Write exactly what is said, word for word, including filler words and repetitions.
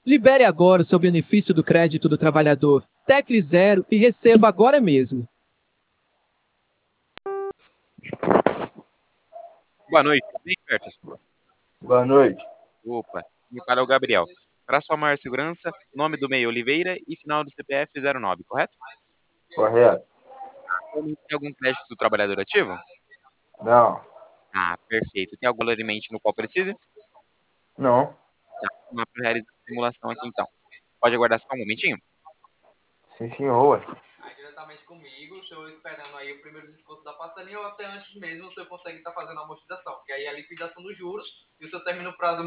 Libere agora o seu benefício do crédito do trabalhador. Tecle Zero e receba agora mesmo. Boa noite, tudo bem, Bertas? Boa noite. Opa, meu cara é o Gabriel. Para sua maior segurança, nome do meio Oliveira e final do C P F zero nove, correto? Correto? Tem algum crédito do trabalhador ativo? Não. Ah, perfeito. Tem algum valor em mente no qual precisa? Não. Tá, vamos lá para realizar a simulação aqui então. Pode aguardar só um momentinho? Sim, senhor. Aí diretamente comigo, o senhor esperando aí o primeiro desconto da parcelinha ou até antes mesmo o senhor consegue estar fazendo a amortização, que aí é a liquidação dos juros e o senhor termina o prazo